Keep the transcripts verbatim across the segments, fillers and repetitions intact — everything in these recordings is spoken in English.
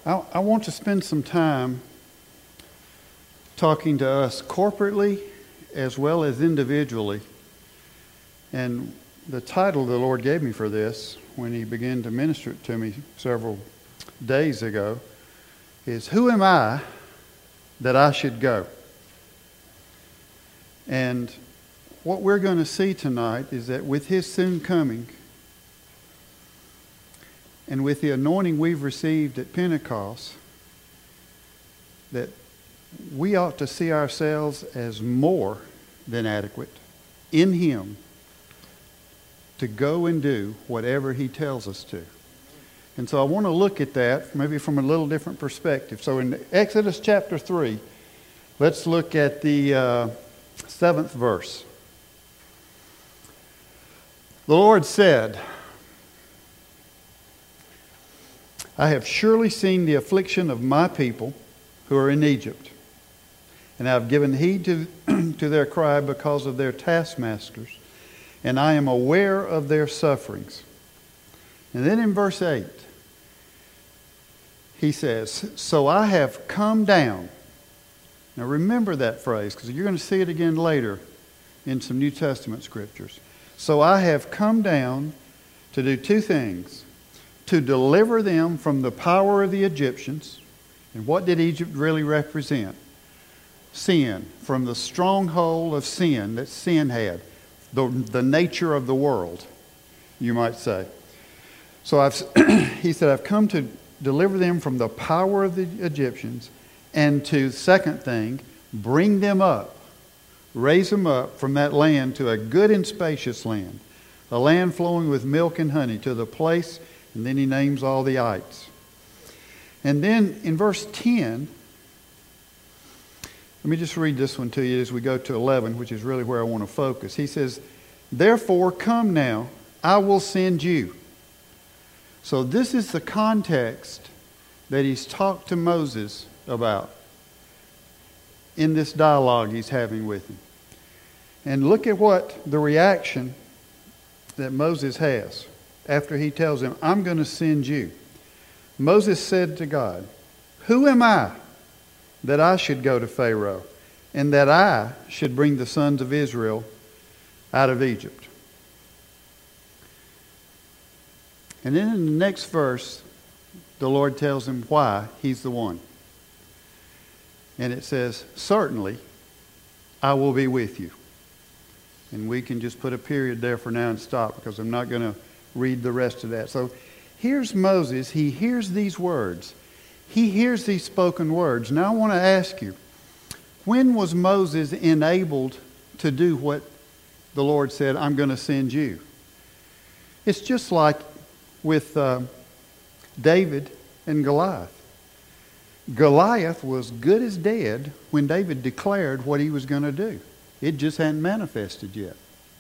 I, I want to spend some time talking to us corporately as well as individually. And the title the Lord gave me for this when He began to minister it to me several days ago is, "Who am I that I should go?" And what we're going to see tonight is that with His soon coming and with the anointing we've received at Pentecost, that we ought to see ourselves as more than adequate in Him to go and do whatever He tells us to. And so I want to look at that maybe from a little different perspective. So in Exodus chapter three, let's look at the uh, seventh verse. The Lord said, "I have surely seen the affliction of my people who are in Egypt, and I have given heed to, to their cry because of their taskmasters, and I am aware of their sufferings." And then in verse eight, He says, "So I have come down." Now remember that phrase, because you're going to see it again later in some New Testament scriptures. "So I have come down to do two things. To deliver them from the power of the Egyptians." And what did Egypt really represent? Sin. From the stronghold of sin that sin had. The, the nature of the world, you might say. So I've, he said, "I've come to deliver them from the power of the Egyptians, and to, second thing, bring them up, raise them up from that land to a good and spacious land, a land flowing with milk and honey, to the place," and then he names all the ites. And then in verse ten, let me just read this one to you as we go to eleven, which is really where I want to focus. He says, "Therefore come now, I will send you." So this is the context that he's talked to Moses about in this dialogue he's having with him. And look at what the reaction that Moses has after he tells him, "I'm going to send you." Moses said to God, "Who am I that I should go to Pharaoh, and that I should bring the sons of Israel out of Egypt?" And then in the next verse, the Lord tells him why He's the one. And it says, "Certainly, I will be with you." And we can just put a period there for now and stop, because I'm not going to read the rest of that. So here's Moses. He hears these words. He hears these spoken words. Now I want to ask you, when was Moses enabled to do what the Lord said, "I'm going to send you"? It's just like with uh, David and Goliath. Goliath was good as dead when David declared what he was going to do. It just hadn't manifested yet.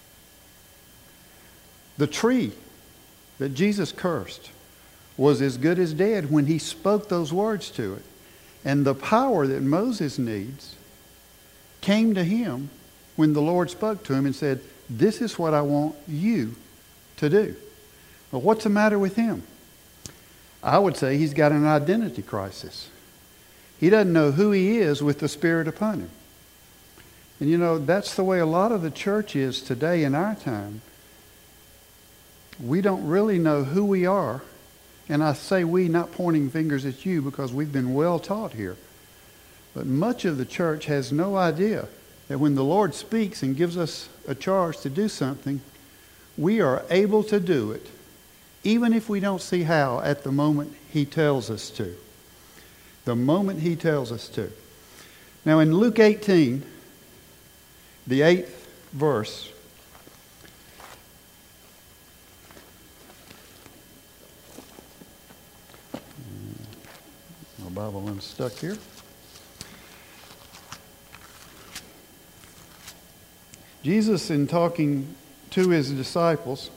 The tree that Jesus cursed was as good as dead when he spoke those words to it. And the power that Moses needs came to him when the Lord spoke to him and said, "This is what I want you to do." Well, what's the matter with him? I would say he's got an identity crisis. He doesn't know who he is with the Spirit upon him. And you know, that's the way a lot of the church is today in our time. We don't really know who we are. And I say we, not pointing fingers at you, because we've been well taught here. But much of the church has no idea that when the Lord speaks and gives us a charge to do something, we are able to do it, even if we don't see how at the moment He tells us to. The moment He tells us to. Now in Luke eighteen, the eighth verse, my Bible unstuck here. Jesus, in talking to His disciples,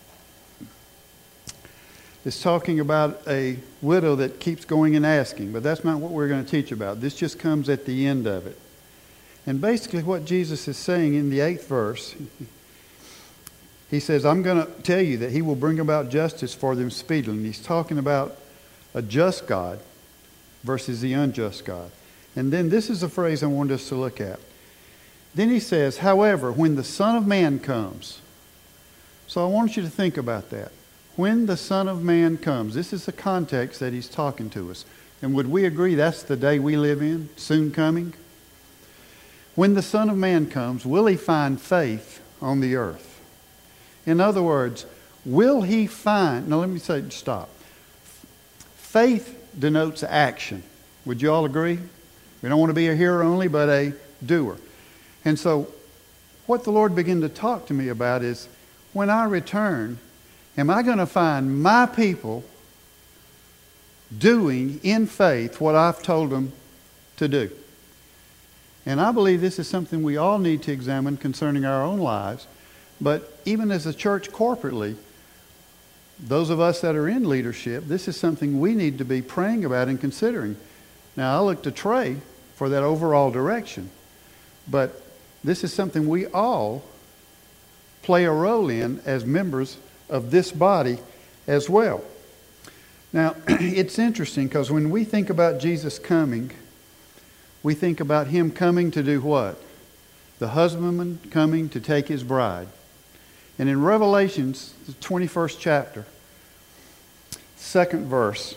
is talking about a widow that keeps going and asking. But that's not what we're going to teach about. This just comes at the end of it. And basically what Jesus is saying in the eighth verse, He says, "I'm going to tell you that He will bring about justice for them speedily." And He's talking about a just God versus the unjust God. And then this is a phrase I want us to look at. Then he says, however, when the Son of Man comes. So I want you to think about that. When the Son of Man comes. This is the context that he's talking to us. And would we agree that's the day we live in? Soon coming? When the Son of Man comes, will he find faith on the earth? In other words, will he find... Now let me say, stop. Faith denotes action. Would you all agree? We don't want to be a hearer only, but a doer. And so what the Lord began to talk to me about is, when I return, am I going to find my people doing in faith what I've told them to do? And I believe this is something we all need to examine concerning our own lives. But even as a church corporately, those of us that are in leadership, this is something we need to be praying about and considering. Now, I look to Trey for that overall direction. But this is something we all play a role in as members of this body as well. Now, it's interesting because when we think about Jesus coming, we think about him coming to do what? The husbandman coming to take his bride. And in Revelations, the twenty-first chapter, second verse,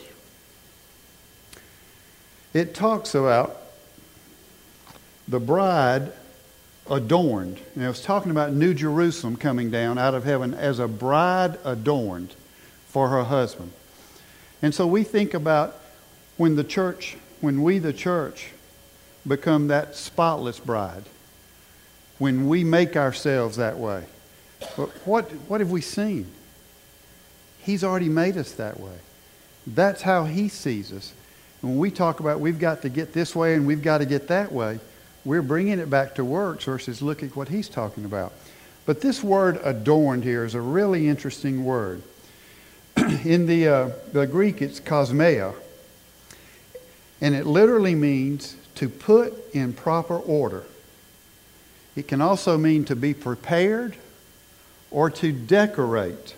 it talks about the bride adorned. And it was talking about New Jerusalem coming down out of heaven as a bride adorned for her husband. And so we think about when the church, when we the church become that spotless bride, when we make ourselves that way. But what, what have we seen? He's already made us that way. That's how he sees us. When we talk about we've got to get this way and we've got to get that way, we're bringing it back to works versus look at what he's talking about. But this word adorned here is a really interesting word. In the, uh, the Greek, it's kosmea. And it literally means to put in proper order. It can also mean to be prepared or to decorate.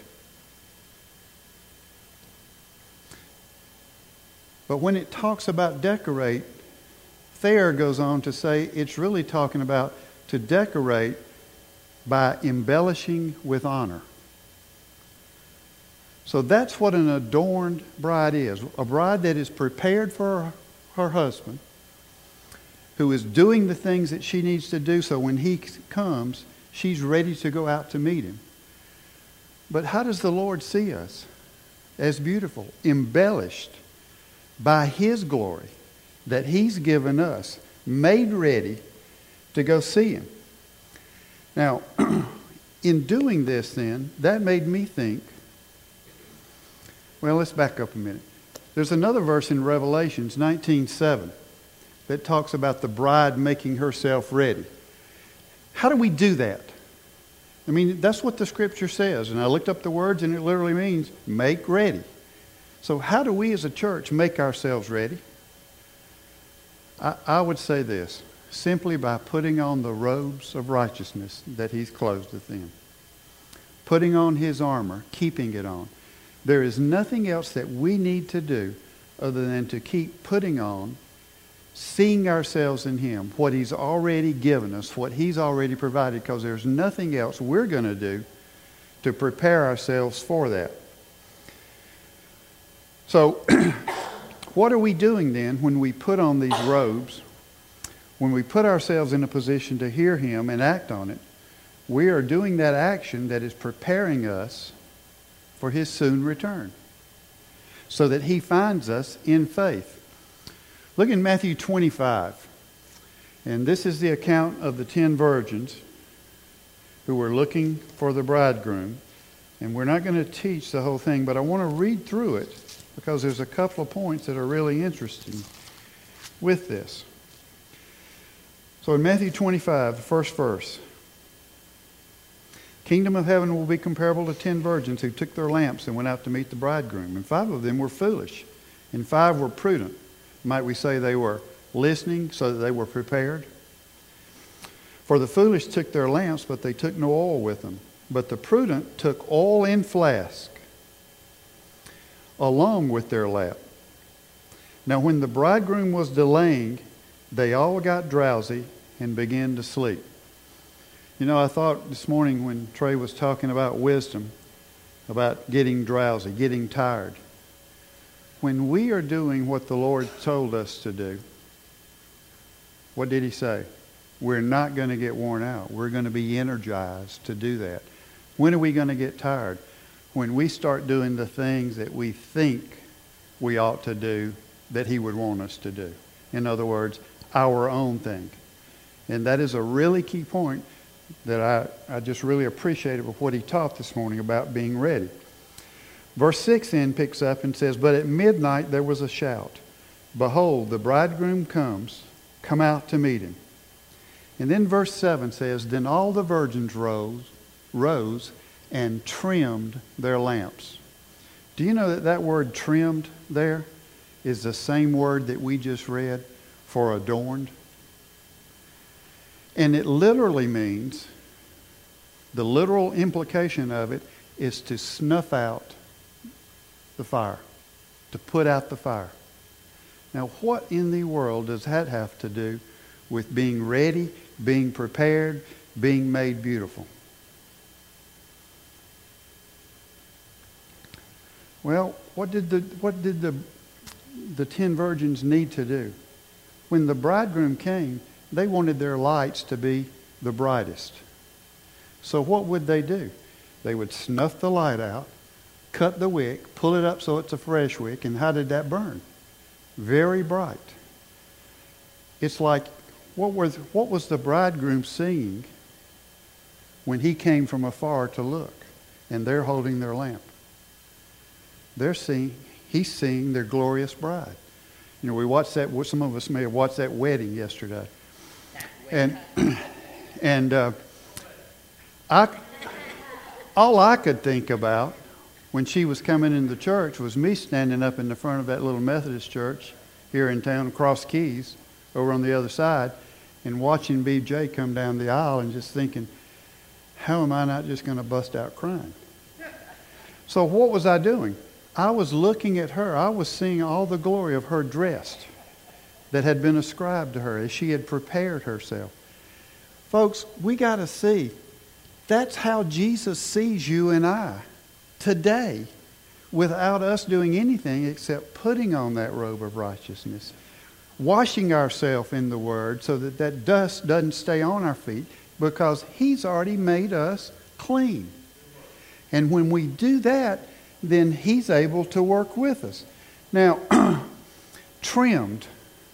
But when it talks about decorate, Thayer goes on to say it's really talking about to decorate by embellishing with honor. So that's what an adorned bride is. A bride that is prepared for her husband, who is doing the things that she needs to do so when he comes, she's ready to go out to meet him. But how does the Lord see us? As beautiful, embellished by his glory that he's given us, made ready to go see him. Now, in doing this then, that made me think, well, let's back up a minute. There's another verse in Revelations nineteen seven that talks about the bride making herself ready. How do we do that? I mean, that's what the Scripture says. And I looked up the words and it literally means make ready. So how do we as a church make ourselves ready? I, I would say this, simply by putting on the robes of righteousness that he's clothed us in. Putting on his armor, keeping it on. There is nothing else that we need to do other than to keep putting on, seeing ourselves in him, what he's already given us, what he's already provided, because there's nothing else we're going to do to prepare ourselves for that. So, what are we doing then when we put on these robes, when we put ourselves in a position to hear him and act on it? We are doing that action that is preparing us for his soon return, so that he finds us in faith. Look in Matthew twenty-five. And this is the account of the ten virgins who were looking for the bridegroom. And we're not going to teach the whole thing, but I want to read through it because there's a couple of points that are really interesting with this. So in Matthew twenty-five, the first verse. Kingdom of heaven will be comparable to ten virgins who took their lamps and went out to meet the bridegroom. And five of them were foolish, and five were prudent. Might we say they were listening so that they were prepared? For the foolish took their lamps, but they took no oil with them. But the prudent took oil in flask along with their lamp. Now when the bridegroom was delaying, they all got drowsy and began to sleep. You know, I thought this morning when Trey was talking about wisdom, about getting drowsy, getting tired. When we are doing what the Lord told us to do, what did he say? We're not going to get worn out. We're going to be energized to do that. When are we going to get tired? When we start doing the things that we think we ought to do that he would want us to do. In other words, our own thing. And that is a really key point that I, I just really appreciated with what he taught this morning about being ready. Verse six then picks up and says, but at midnight there was a shout. Behold, the bridegroom comes. Come out to meet him. And then verse seven says, then all the virgins rose, rose and trimmed their lamps. Do you know that that word trimmed there is the same word that we just read for adorned? And it literally means, the literal implication of it is to snuff out the fire, to put out the fire. Now, what in the world does that have to do with being ready, being prepared, being made beautiful? Well, what did the what did the the ten virgins need to do? When the bridegroom came, they wanted their lights to be the brightest. So what would they do? They would snuff the light out, cut the wick, pull it up so it's a fresh wick, and how did that burn? Very bright. It's like, what was, what was the bridegroom seeing when he came from afar to look? And they're holding their lamp. They're seeing, he's seeing their glorious bride. You know, we watched that, some of us may have watched that wedding yesterday. And and uh, I, all I could think about when she was coming into church was me standing up in the front of that little Methodist church here in town, across Keys, over on the other side, and watching B J come down the aisle and just thinking, how am I not just going to bust out crying? So what was I doing? I was looking at her. I was seeing all the glory of her dress that had been ascribed to her as she had prepared herself. Folks, we got to see, that's how Jesus sees you and I today, without us doing anything except putting on that robe of righteousness, washing ourselves in the Word so that that dust doesn't stay on our feet, because He's already made us clean. And when we do that, then He's able to work with us. Now, trimmed,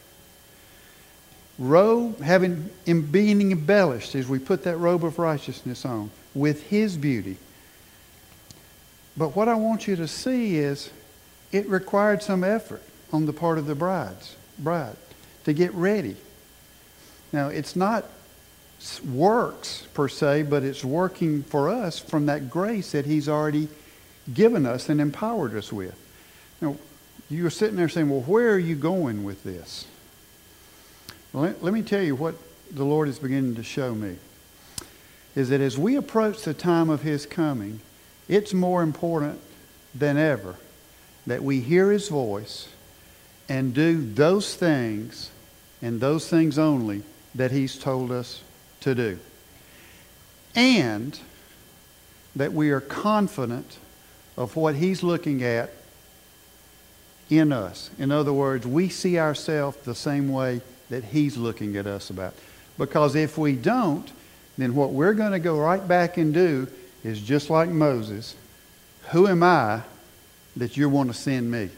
robe, having being embellished as we put that robe of righteousness on with His beauty. But what I want you to see is it required some effort on the part of the bride's bride to get ready. Now, it's not works per se, but it's working for us from that grace that He's already given us and empowered us with. Now, you're sitting there saying, well, where are you going with this? Well, let, let me tell you what the Lord is beginning to show me. Is that as we approach the time of His coming, it's more important than ever that we hear His voice and do those things and those things only that He's told us to do. And that we are confident of what He's looking at in us. In other words, we see ourselves the same way that He's looking at us about. Because if we don't, then what we're going to go right back and do is just like Moses. Who am I that you want to send me?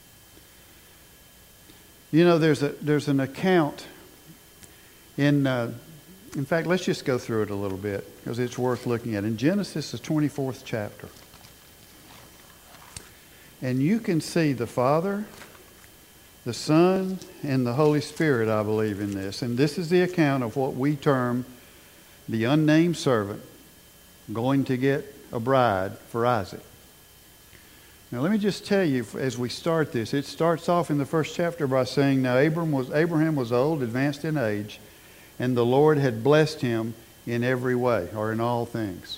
You know, there's a there's an account in, uh, in fact, let's just go through it a little bit because it's worth looking at. In Genesis, the twenty-fourth chapter. And you can see the Father, the Son, and the Holy Spirit, I believe, in this. And this is the account of what we term the unnamed servant going to get a bride for Isaac. Now, let me just tell you, as we start this, it starts off in the first chapter by saying, now Abraham was, Abraham was old, advanced in age, and the Lord had blessed him in every way, or in all things.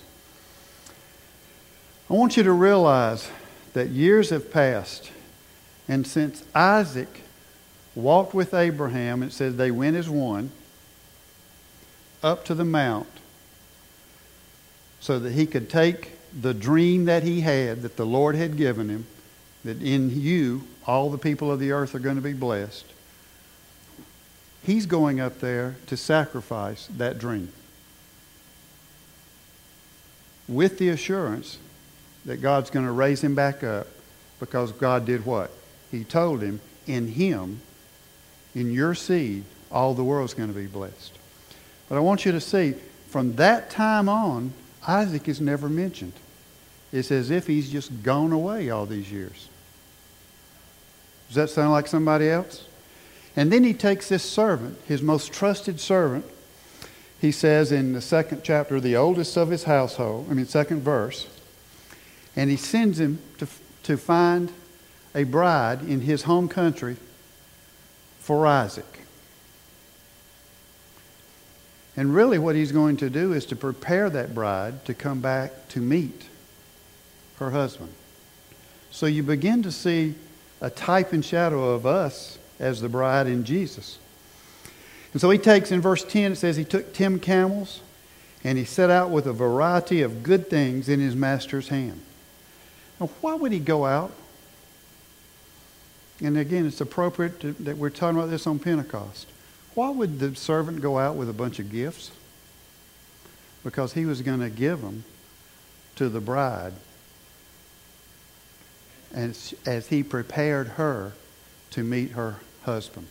I want you to realize that years have passed, and since Isaac walked with Abraham. It says they went as one up to the mount so that he could take the dream that he had, that the Lord had given him, that in you all the people of the earth are going to be blessed. He's going up there to sacrifice that dream with the assurance that God's going to raise him back up, because God did what? He told him, in him, in your seed, all the world's going to be blessed. But I want you to see, from that time on, Isaac is never mentioned. It's as if he's just gone away all these years. Does that sound like somebody else? And then he takes this servant, his most trusted servant. He says in the second chapter, the oldest of his household, I mean, second verse, and he sends him to, to find a bride in his home country for Isaac. And really what he's going to do is to prepare that bride to come back to meet her husband. So you begin to see a type and shadow of us as the bride in Jesus. And so he takes, in verse ten, it says he took ten camels and he set out with a variety of good things in his master's hand. Now, why would he go out? And again, it's appropriate to, that we're talking about this on Pentecost. Why would the servant go out with a bunch of gifts? Because he was going to give them to the bride as, as he prepared her to meet her husband.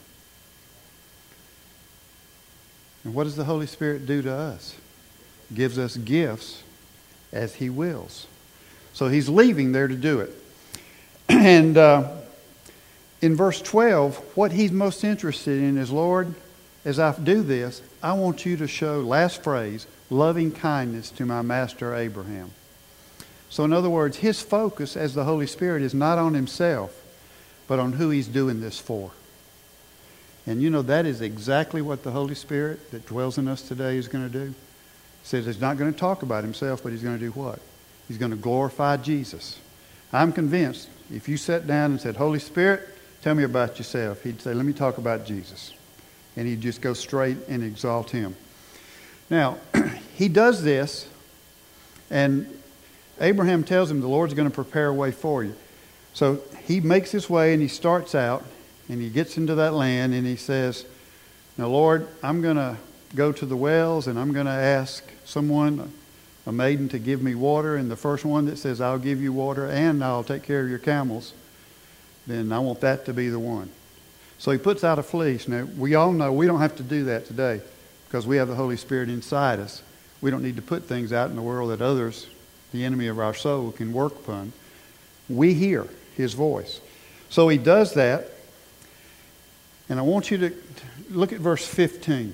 And what does the Holy Spirit do to us? Gives us gifts as he wills. So he's leaving there to do it. And uh, in verse twelve, what he's most interested in is, Lord, as I do this, I want you to show, last phrase, loving kindness to my master Abraham. So in other words, his focus as the Holy Spirit is not on himself, but on who he's doing this for. And you know, that is exactly what the Holy Spirit that dwells in us today is going to do. He says he's not going to talk about himself, but he's going to do what? He's going to glorify Jesus. I'm convinced if you sat down and said, Holy Spirit, tell me about yourself, he'd say, let me talk about Jesus. And he'd just go straight and exalt him. Now, he does this, and Abraham tells him the Lord's going to prepare a way for you. So he makes his way and he starts out and he gets into that land and he says, now Lord, I'm going to go to the wells and I'm going to ask someone, a maiden, to give me water. And the first one that says, I'll give you water and I'll take care of your camels, then I want that to be the one. So he puts out a fleece. Now, we all know we don't have to do that today because we have the Holy Spirit inside us. We don't need to put things out in the world that others, the enemy of our soul, can work upon. We hear his voice. So he does that. And I want you to look at verse fifteen.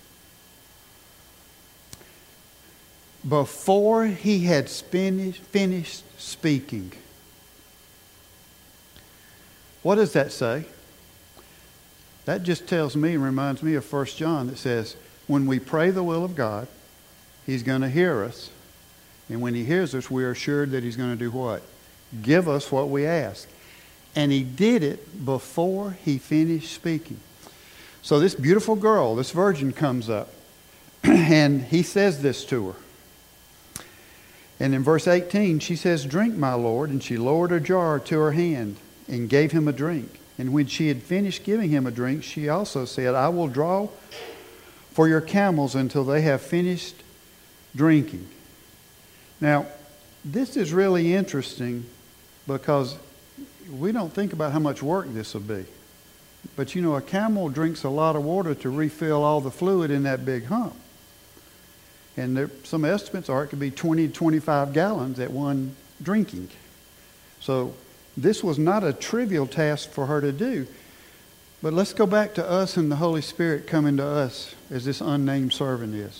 Before he had finished, finished speaking. What does that say? That just tells me and reminds me of First John that says, when we pray the will of God, he's going to hear us. And when he hears us, we are assured that he's going to do what? Give us what we ask. And he did it before he finished speaking. So this beautiful girl, this virgin, comes up. And he says this to her. And in verse eighteen, she says, drink, my Lord. And she lowered a jar to her hand and gave him a drink. And when she had finished giving him a drink, she also said, I will draw for your camels until they have finished drinking. Now, this is really interesting because we don't think about how much work this will be. But you know, a camel drinks a lot of water to refill all the fluid in that big hump. And there, some estimates are it could be twenty to twenty-five gallons at one drinking. So this was not a trivial task for her to do. But let's go back to us and the Holy Spirit coming to us as this unnamed servant is.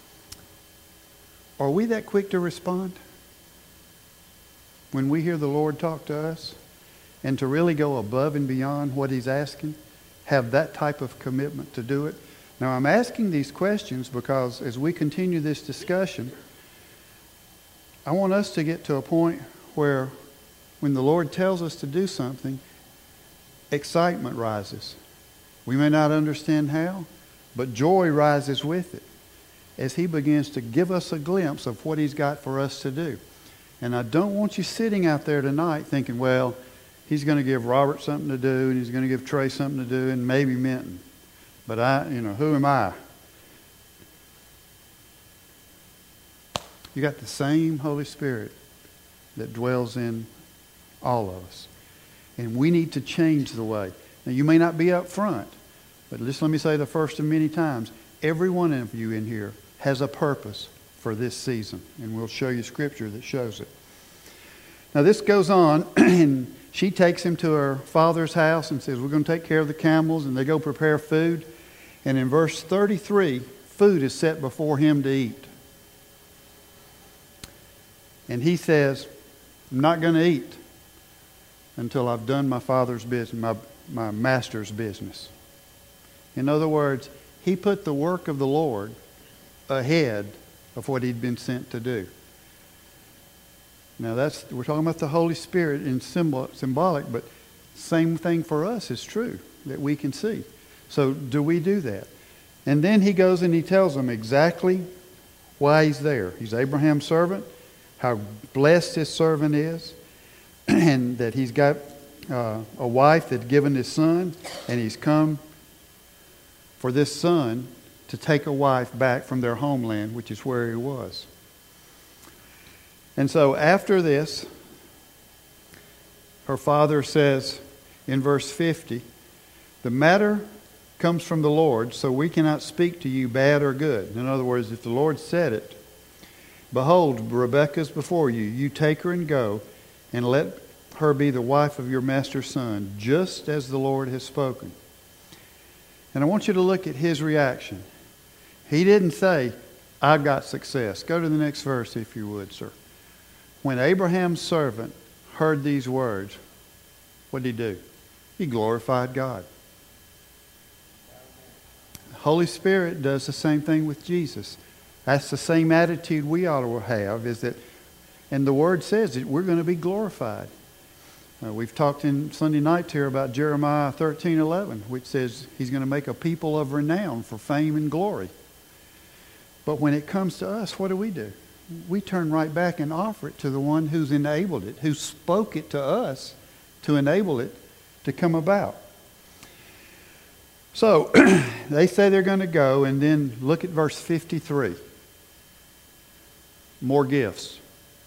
Are we that quick to respond when we hear the Lord talk to us? And to really go above and beyond what he's asking? Have that type of commitment to do it? Now, I'm asking these questions because as we continue this discussion, I want us to get to a point where when the Lord tells us to do something, excitement rises. We may not understand how, but joy rises with it as He begins to give us a glimpse of what He's got for us to do. And I don't want you sitting out there tonight thinking, well, He's going to give Robert something to do, and He's going to give Trey something to do, and maybe Minton. But I, you know, who am I? You got the same Holy Spirit that dwells in all of us. And we need to change the way. Now, you may not be up front, but just let me say the first of many times, every one of you in here has a purpose for this season. And we'll show you scripture that shows it. Now, this goes on, and she takes him to her father's house and says, we're going to take care of the camels, and they go prepare food. And in verse thirty-three, food is set before him to eat. And he says, I'm not going to eat until I've done my father's business, my, my master's business. In other words, he put the work of the Lord ahead of what he'd been sent to do. Now that's, we're talking about the Holy Spirit in symbol, symbolic, but same thing for us is true that we can see. So do we do that? And then he goes and he tells them exactly why he's there. He's Abraham's servant, how blessed his servant is, and that he's got uh, a wife that's given his son, and he's come for this son to take a wife back from their homeland, which is where he was. And so after this, her father says in verse fifty, the matter comes from the Lord, so we cannot speak to you bad or good. In other words, if the Lord said it, behold, Rebekah is before you. You take her and go, and let her be the wife of your master's son, just as the Lord has spoken. And I want you to look at his reaction. He didn't say, I got success. Go to the next verse, if you would, sir. When Abraham's servant heard these words, what did he do? He glorified God. The Holy Spirit does the same thing with Jesus. That's the same attitude we ought to have, is that, and the Word says that we're going to be glorified. Uh, we've talked in Sunday night here about Jeremiah thirteen eleven, which says He's going to make a people of renown for fame and glory. But when it comes to us, what do we do? We turn right back and offer it to the one who's enabled it, who spoke it to us to enable it to come about. So, they say they're going to go, and then look at verse fifty-three. More gifts.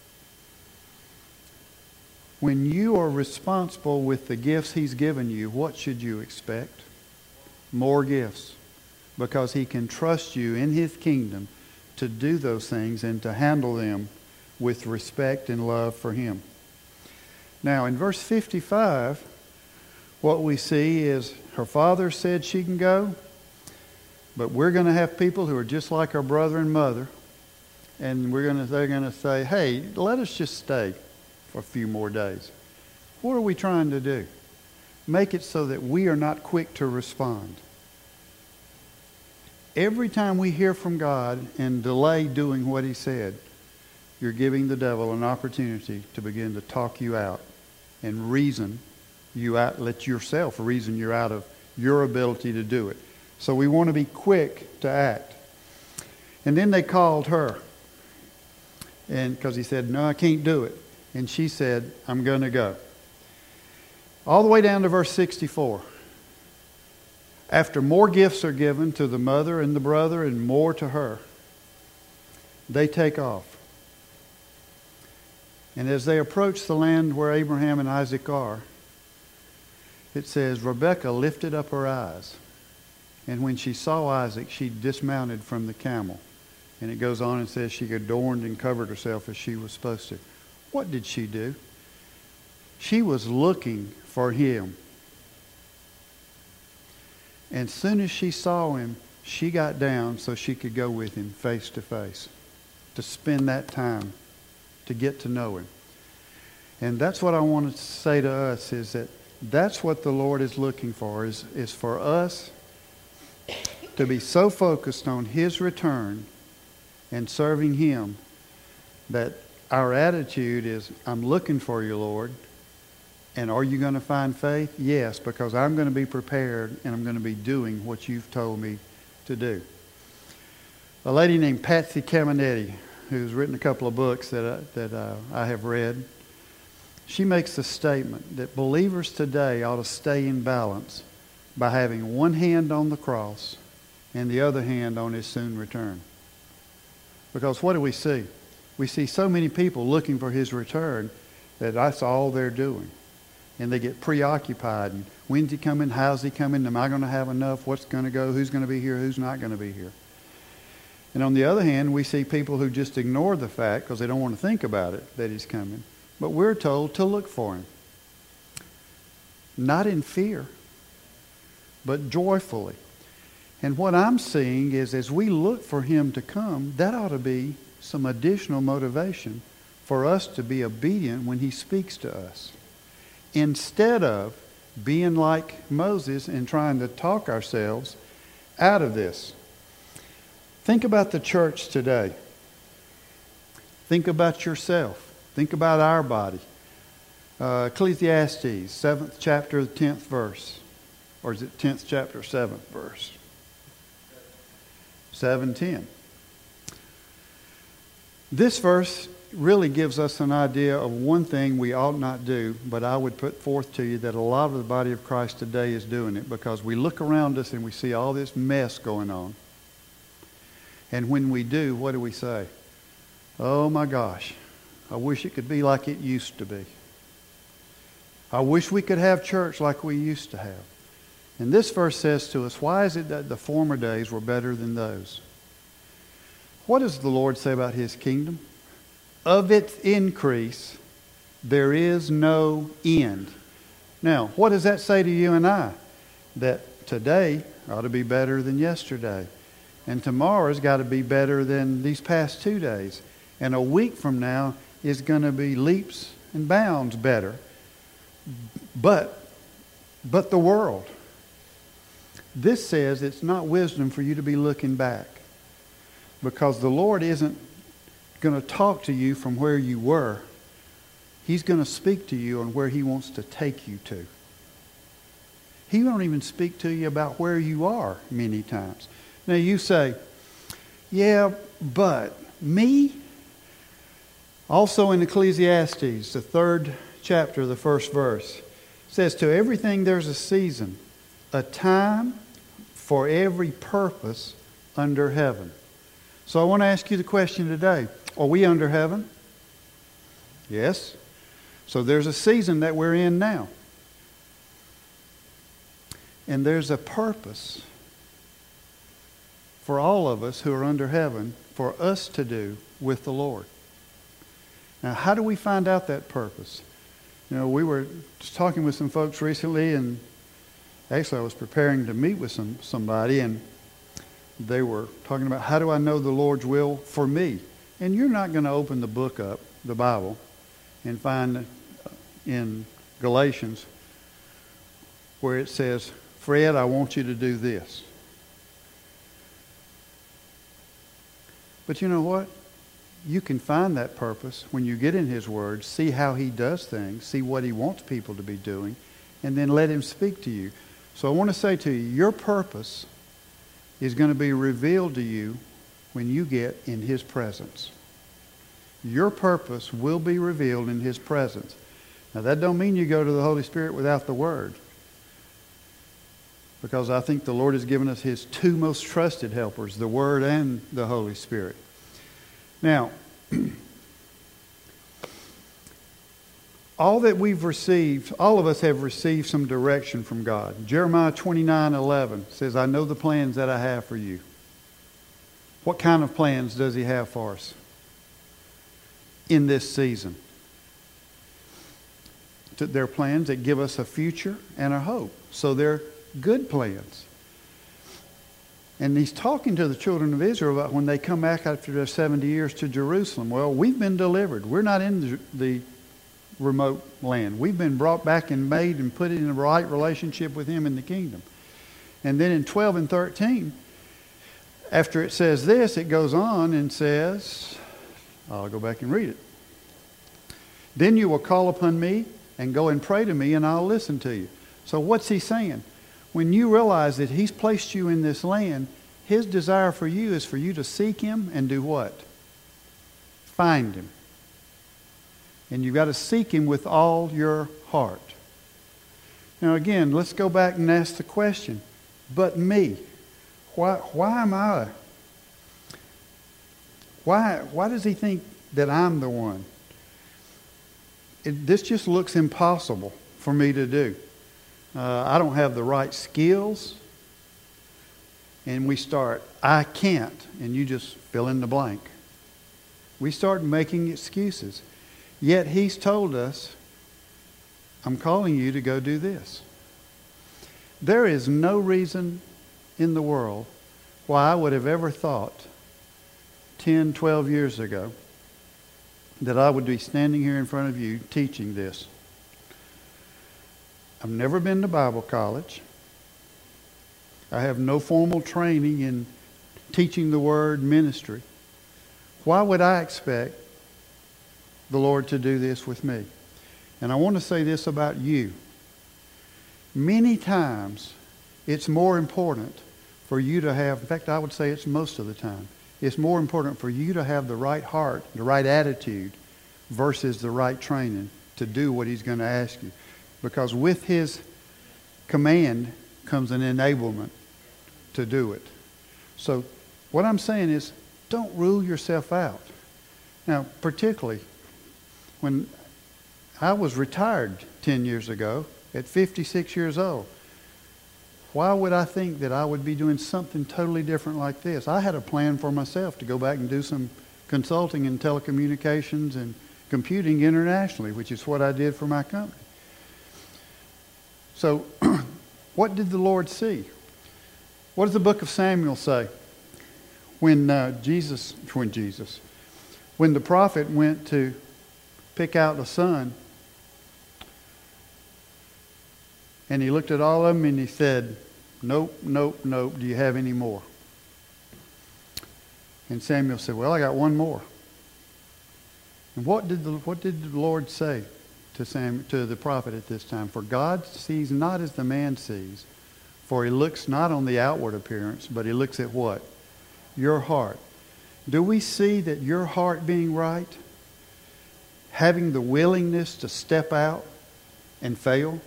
When you are responsible with the gifts He's given you, what should you expect? More gifts. Because He can trust you in His kingdom to do those things and to handle them with respect and love for Him. Now, in verse fifty-five, what we see is her father said she can go, but we're going to have people who are just like our brother and mother, and we're going to, they're going to say, hey, let us just stay for a few more days. What are we trying to do? Make it so that we are not quick to respond. Every time we hear from God and delay doing what He said, you're giving the devil an opportunity to begin to talk you out and reason you out, let yourself reason you out of your ability to do it. So we want to be quick to act. And then they called her, and because he said, no, I can't do it. And she said, I'm going to go. All the way down to verse sixty-four. After more gifts are given to the mother and the brother and more to her, they take off. And as they approach the land where Abraham and Isaac are, it says, Rebekah lifted up her eyes. And when she saw Isaac, she dismounted from the camel. And it goes on and says she adorned and covered herself as she was supposed to. What did she do? She was looking for him. And as soon as she saw him, she got down so she could go with him face to face, to spend that time, to get to know him. And that's what I wanted to say to us, is that that's what the Lord is looking for, is, is for us to be so focused on His return and serving Him that our attitude is, I'm looking for you, Lord, And are you going to find faith? Yes, because I'm going to be prepared and I'm going to be doing what you've told me to do. A lady named Patsy Camenetti, who's written a couple of books that I, that uh, I have read, she makes the statement that believers today ought to stay in balance by having one hand on the cross and the other hand on his soon return. Because what do we see? We see so many people looking for his return that that's all they're doing. And they get preoccupied. And when's he coming? How's he coming? Am I going to have enough? What's going to go? Who's going to be here? Who's not going to be here? And on the other hand, we see people who just ignore the fact because they don't want to think about it that he's coming. But we're told to look for him. Not in fear, but joyfully. And what I'm seeing is as we look for him to come, that ought to be some additional motivation for us to be obedient when he speaks to us. Instead of being like Moses and trying to talk ourselves out of this. Think about the church today. Think about yourself. Think about our body. Uh, Ecclesiastes, seventh chapter, tenth verse. Or is it tenth chapter, seventh verse? seven ten. This verse really gives us an idea of one thing we ought not do, but I would put forth to you that a lot of the body of Christ today is doing it because we look around us and we see all this mess going on. And when we do, what do we say? Oh my gosh, I wish it could be like it used to be. I wish we could have church like we used to have. And this verse says to us, why is it that the former days were better than those? What does the Lord say about his kingdom? Of its increase, there is no end. Now, what does that say to you and I? That today ought to be better than yesterday. And tomorrow's got to be better than these past two days. And a week from now is going to be leaps and bounds better. But, but the world. This says it's not wisdom for you to be looking back. Because the Lord isn't going to talk to you from where you were. He's going to speak to you on where he wants to take you to. He won't even speak to you about where you are many times. Now you say, yeah, but me? Also in Ecclesiastes, the third chapter, the first verse, says, to everything there's a season, a time for every purpose under heaven. So I want to ask you the question today. Are we under heaven? Yes. So there's a season that we're in now. And there's a purpose for all of us who are under heaven for us to do with the Lord. Now, how do we find out that purpose? You know, we were just talking with some folks recently, and actually I was preparing to meet with some somebody, and they were talking about how do I know the Lord's will for me? And you're not going to open the book up, the Bible, and find in Galatians where it says, Fred, I want you to do this. But you know what? You can find that purpose when you get in his word, see how he does things, see what he wants people to be doing, and then let him speak to you. So I want to say to you, your purpose is going to be revealed to you when you get in his presence. Your purpose will be revealed in his presence. Now that don't mean you go to the Holy Spirit without the Word. Because I think the Lord has given us his two most trusted helpers, the Word and the Holy Spirit. Now, all that we've received, all of us have received some direction from God. Jeremiah twenty-nine eleven says, I know the plans that I have for you. What kind of plans does he have for us in this season? They're plans that give us a future and a hope. So they're good plans. And he's talking to the children of Israel about when they come back after their seventy years to Jerusalem. Well, we've been delivered. We're not in the, the remote land. We've been brought back and made and put in a right relationship with him in the kingdom. And then in twelve and thirteen, after it says this, it goes on and says, I'll go back and read it. Then you will call upon me and go and pray to me and I'll listen to you. So what's he saying? When you realize that he's placed you in this land, his desire for you is for you to seek him and do what? Find him. And you've got to seek him with all your heart. Now again, let's go back and ask the question, but me, why, why am I? Why, why does he think that I'm the one? It, this just looks impossible for me to do. Uh, I don't have the right skills. And we start, I can't, and you just fill in the blank. We start making excuses. Yet he's told us, I'm calling you to go do this. There is no reason in the world why I would have ever thought ten, twelve years ago that I would be standing here in front of you teaching this. I've never been to Bible college. I have no formal training in teaching the word ministry. Why would I expect the Lord to do this with me? And I want to say this about you. Many times it's more important for you to have, in fact I would say it's most of the time, it's more important for you to have the right heart, the right attitude versus the right training to do what he's going to ask you. Because with his command comes an enablement to do it. So what I'm saying is, don't rule yourself out. Now, particularly when I was retired ten years ago at fifty-six years old, why would I think that I would be doing something totally different like this? I had a plan for myself to go back and do some consulting in telecommunications and computing internationally, which is what I did for my company. So, what did the Lord see? What does the book of Samuel say? When uh, Jesus, when Jesus, when the prophet went to pick out a son, and he looked at all of them and he said, nope, nope, nope, do you have any more? And Samuel said, well, I got one more. And what did the, what did the Lord say to Sam, to the prophet at this time? For God sees not as the man sees, for he looks not on the outward appearance, but he looks at what? Your heart. Do we see that your heart being right, having the willingness to step out and fail?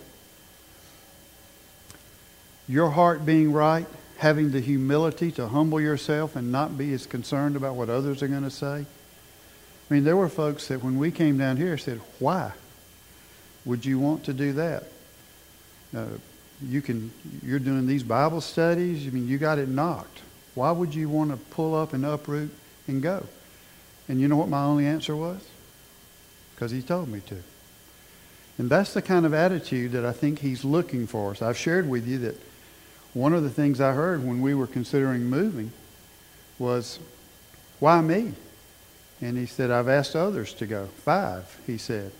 Your heart being right, having the humility to humble yourself and not be as concerned about what others are going to say? I mean, there were folks that when we came down here said, why would you want to do that? Uh, you can, you're doing these Bible studies. I mean, you got it knocked. Why would you want to pull up and uproot and go? And you know what my only answer was? Because he told me to. And that's the kind of attitude that I think he's looking for us. I've shared with you that one of the things I heard when we were considering moving was, why me? And he said, I've asked others to go. Five, he said.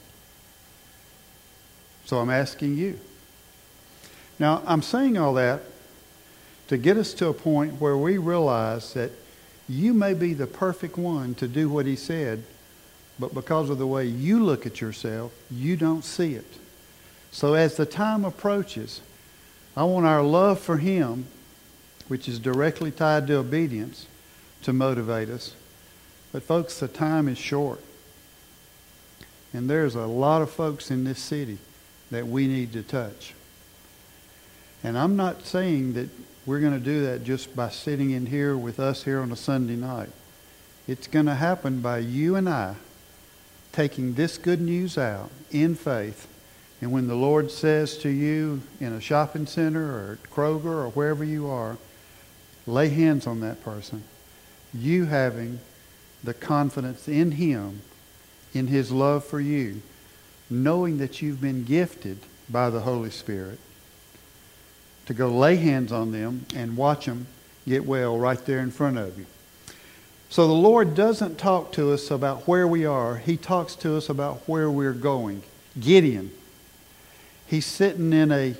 So I'm asking you. Now, I'm saying all that to get us to a point where we realize that you may be the perfect one to do what he said, but because of the way you look at yourself, you don't see it. So as the time approaches, I want our love for him, which is directly tied to obedience, to motivate us. But folks, the time is short. And there's a lot of folks in this city that we need to touch. And I'm not saying that we're going to do that just by sitting in here with us here on a Sunday night. It's going to happen by you and I taking this good news out in faith. And when the Lord says to you in a shopping center or at Kroger or wherever you are, lay hands on that person, you having the confidence in him, in his love for you, knowing that you've been gifted by the Holy Spirit to go lay hands on them and watch them get well right there in front of you. So the Lord doesn't talk to us about where we are. He talks to us about where we're going. Gideon, he's sitting in a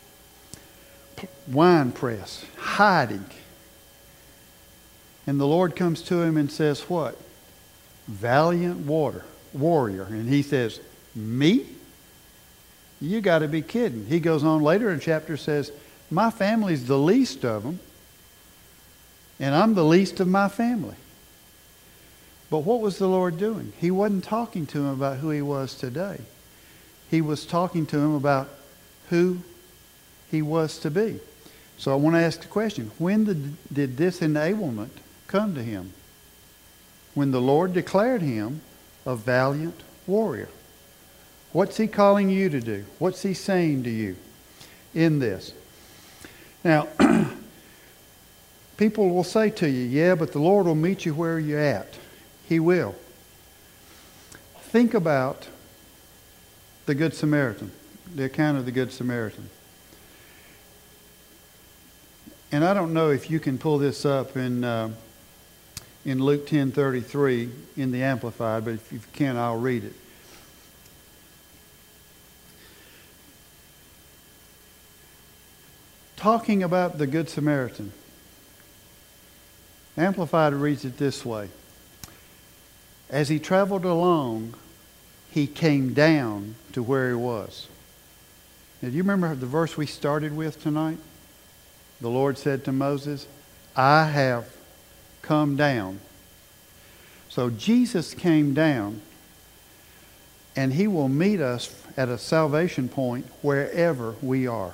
wine press, hiding. And the Lord comes to him and says, what? Valiant water, warrior. And he says, me? You got to be kidding. He goes on later in the chapter, says, my family's the least of them, and I'm the least of my family. But what was the Lord doing? He wasn't talking to him about who he was today. He was talking to him about who he was to be. So I want to ask the question, when did, did this enablement come to him? When the Lord declared him a valiant warrior. What's he calling you to do? What's he saying to you in this? Now, people will say to you, yeah, but the Lord will meet you where you're at. He will. Think about the Good Samaritan, the account of the Good Samaritan. And I don't know if you can pull this up in uh, in Luke ten thirty-three in the Amplified, but if you can, I'll read it. Talking about the Good Samaritan, Amplified reads it this way. As he traveled along, he came down to where he was. Now, do you remember the verse we started with tonight? The Lord said to Moses, I have come down. So Jesus came down, and he will meet us at a salvation point wherever we are.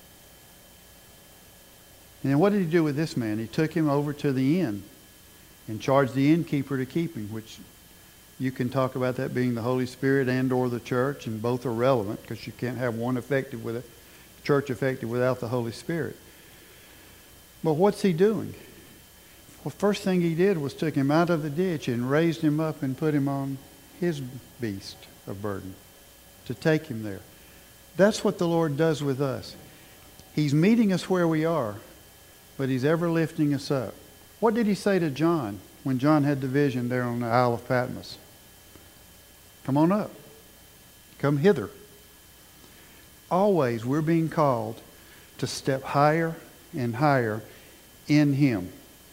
And then what did he do with this man? He took him over to the inn and charged the innkeeper to keep him, which you can talk about that being the Holy Spirit and or the church, and both are relevant because you can't have one effective with it, church effective without the Holy Spirit. But what's he doing? Well, first thing he did was took him out of the ditch and raised him up and put him on his beast of burden to take him there. That's what the Lord does with us. He's meeting us where we are, but he's ever lifting us up. What did he say to John when John had the vision there on the Isle of Patmos? Come on up. Come hither. Always we're being called to step higher and higher in him.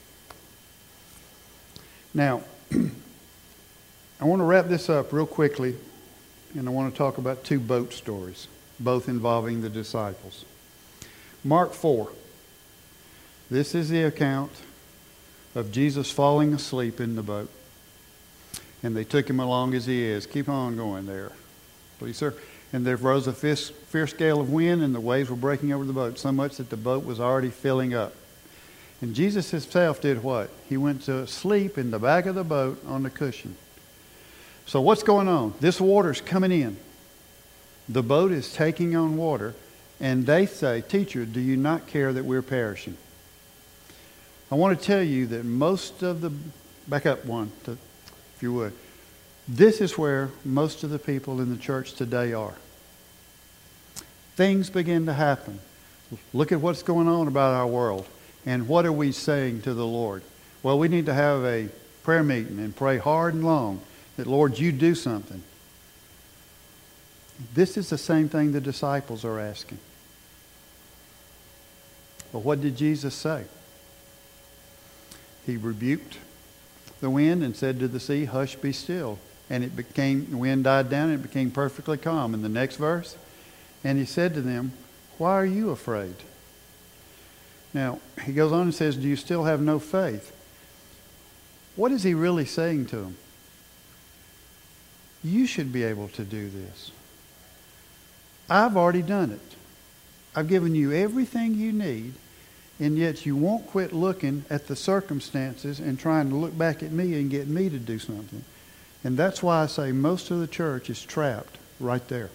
Now, I want to wrap this up real quickly, and I want to talk about two boat stories, both involving the disciples. Mark four. This is the account of Jesus falling asleep in the boat. And they took him along as he is. Keep on going there, please, sir. And there rose a fierce, fierce gale of wind, and the waves were breaking over the boat, so much that the boat was already filling up. And Jesus himself did what? He went to sleep in the back of the boat on the cushion. So what's going on? This water's coming in. The boat is taking on water, and they say, Teacher, do you not care that we're perishing? I want to tell you that most of the, back up one, to, if you would. This is where most of the people in the church today are. Things begin to happen. Look at what's going on about our world. And what are we saying to the Lord? Well, we need to have a prayer meeting and pray hard and long that, Lord, you do something. This is the same thing the disciples are asking. But what did Jesus say? He rebuked the wind and said to the sea, hush, be still. And it became, the wind died down and it became perfectly calm. In the next verse, and he said to them, why are you afraid? Now, he goes on and says, do you still have no faith? What is he really saying to them? You should be able to do this. I've already done it. I've given you everything you need, and yet you won't quit looking at the circumstances and trying to look back at me and get me to do something. And that's why I say most of the church is trapped right there.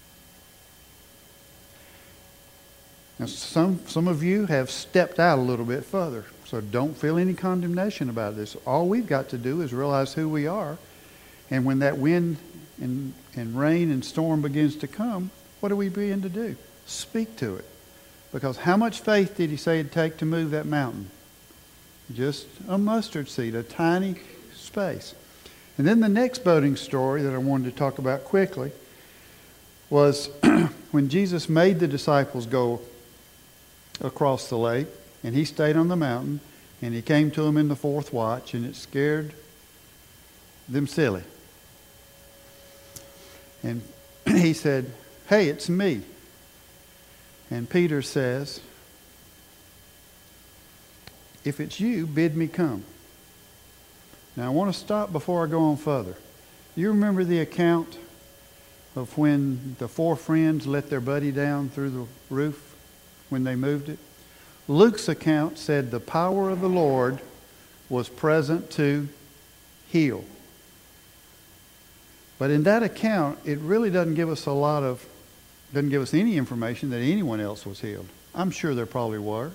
Now, some, some of you have stepped out a little bit further, so don't feel any condemnation about this. All we've got to do is realize who we are, and when that wind and, and rain and storm begins to come, what are we being to do? Speak to it. Because how much faith did he say it'd take to move that mountain? Just a mustard seed, a tiny space. And then the next boating story that I wanted to talk about quickly was when Jesus made the disciples go across the lake, and he stayed on the mountain, and he came to them in the fourth watch, and it scared them silly. And he said, "Hey, it's me." And Peter says, "If it's you, bid me come." Now I want to stop before I go on further. You remember the account of when the four friends let their buddy down through the roof when they moved it? Luke's account said the power of the Lord was present to heal. But in that account, it really doesn't give us a lot of, doesn't give us any information that anyone else was healed. I'm sure there probably were.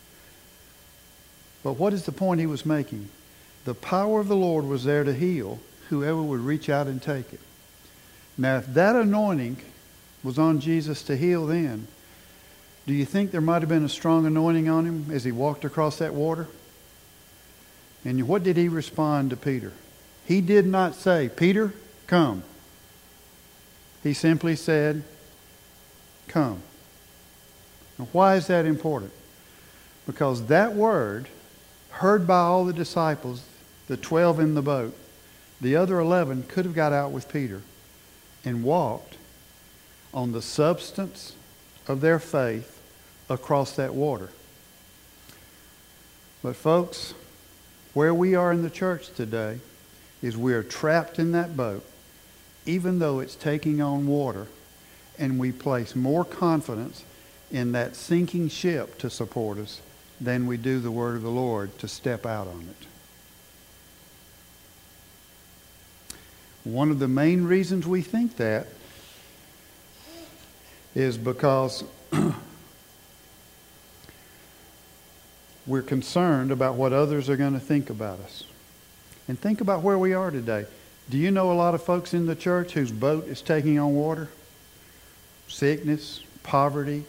But what is the point he was making? The power of the Lord was there to heal whoever would reach out and take it. Now, if that anointing was on Jesus to heal then, do you think there might have been a strong anointing on him as he walked across that water? And what did he respond to Peter? He did not say, "Peter, come." He simply said, "Come." Now, why is that important? Because that word, heard by all the disciples, the twelve in the boat, the other eleven could have got out with Peter and walked on the substance of their faith across that water. But folks, where we are in the church today is we are trapped in that boat, even though it's taking on water, and we place more confidence in that sinking ship to support us than we do the word of the Lord to step out on it. One of the main reasons we think that is because we're concerned about what others are going to think about us. And think about where we are today. Do you know a lot of folks in the church whose boat is taking on water? Sickness, poverty,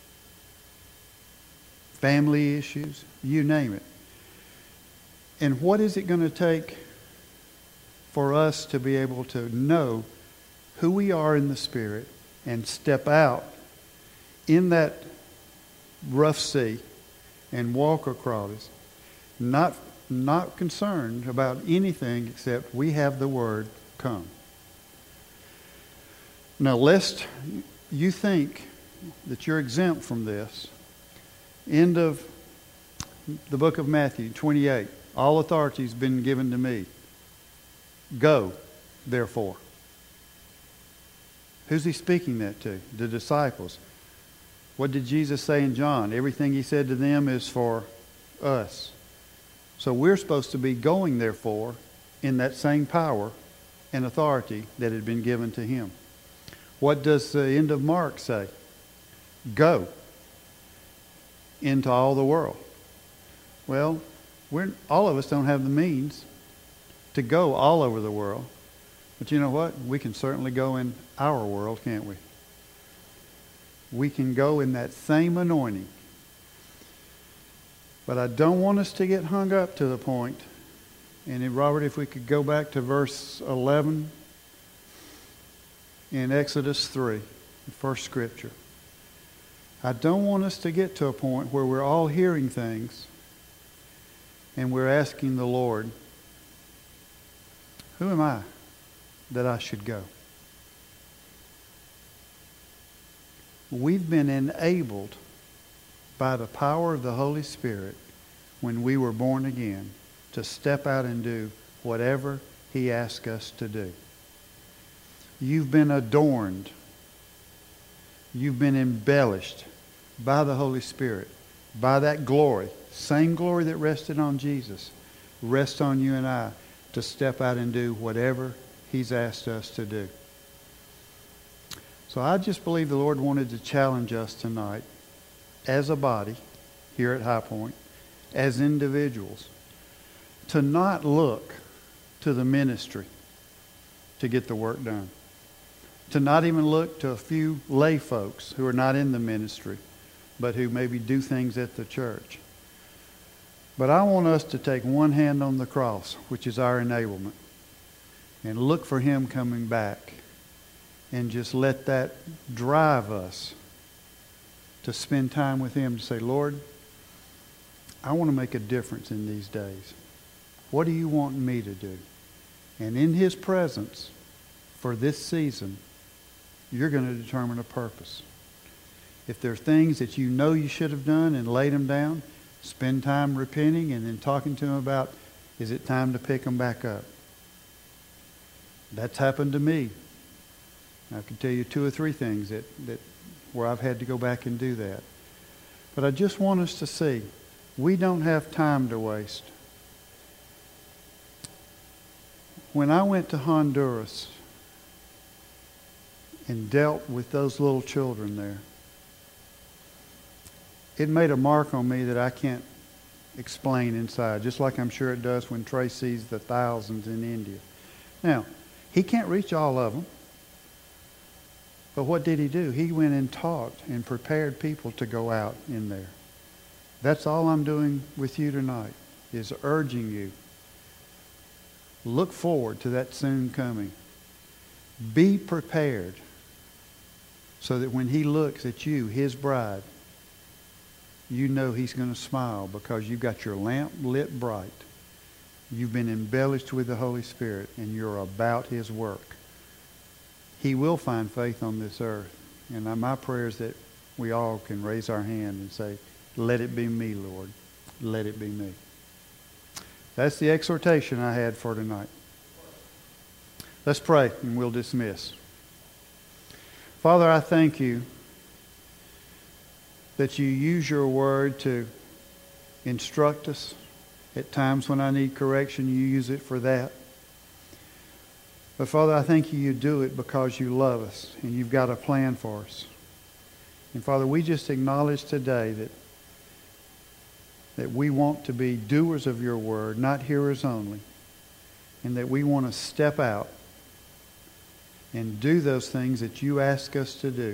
family issues, you name it. And what is it going to take for us to be able to know who we are in the Spirit and step out in that rough sea and walk across it, not, not concerned about anything except we have the word, "Come." Now, lest you think that you're exempt from this, end of the book of Matthew twenty-eight, "All authority has been given to me. Go, therefore." Who's he speaking that to? The disciples. What did Jesus say in John? Everything he said to them is for us. So we're supposed to be going, therefore, in that same power and authority that had been given to him. What does the end of Mark say? Go into all the world. Well, we're, all of us don't have the means to go all over the world. But you know what? We can certainly go in our world, can't we? We can go in that same anointing. But I don't want us to get hung up to the point. And then, Robert, if we could go back to verse eleven in Exodus three, the first scripture. I don't want us to get to a point where we're all hearing things and we're asking the Lord, "Who am I that I should go?" We've been enabled by the power of the Holy Spirit when we were born again to step out and do whatever He asks us to do. You've been adorned. You've been embellished by the Holy Spirit, by that glory, same glory that rested on Jesus, rests on you and I to step out and do whatever He's asked us to do. So I just believe the Lord wanted to challenge us tonight as a body here at High Point, as individuals, to not look to the ministry to get the work done. To not even look to a few lay folks who are not in the ministry, but who maybe do things at the church. But I want us to take one hand on the cross, which is our enablement, and look for Him coming back, and just let that drive us to spend time with Him, to say, "Lord, I want to make a difference in these days. What do you want me to do?" And in His presence for this season, you're going to determine a purpose. If there are things that you know you should have done and laid them down, spend time repenting and then talking to Him about, is it time to pick them back up? That's happened to me. I can tell you two or three things that, that where I've had to go back and do that. But I just want us to see, we don't have time to waste. When I went to Honduras and dealt with those little children there, it made a mark on me that I can't explain inside, just like I'm sure it does when Trey sees the thousands in India. Now, he can't reach all of them. But what did he do? He went and taught and prepared people to go out in there. That's all I'm doing with you tonight, is urging you. Look forward to that soon coming. Be prepared so that when He looks at you, His bride, you know He's going to smile because you've got your lamp lit bright. You've been embellished with the Holy Spirit and you're about His work. He will find faith on this earth. And my prayer is that we all can raise our hand and say, let it be me, Lord. Let it be me. That's the exhortation I had for tonight. Let's pray and we'll dismiss. Father, I thank you that you use your word to instruct us. At times when I need correction, you use it for that. But Father, I thank you you do it because you love us and you've got a plan for us. And Father, we just acknowledge today that, that we want to be doers of your word, not hearers only. And that we want to step out and do those things that you ask us to do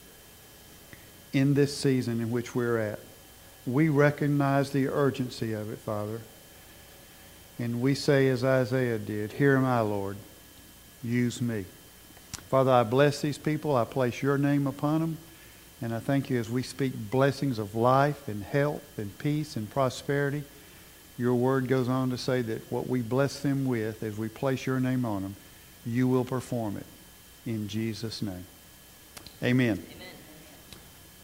in this season in which we're at. We recognize the urgency of it, Father. And we say as Isaiah did, here am I, Lord. Use me. Father, I bless these people. I place your name upon them. And I thank you as we speak blessings of life and health and peace and prosperity. Your word goes on to say that what we bless them with, as we place your name on them, you will perform it. In Jesus' name. Amen. Amen.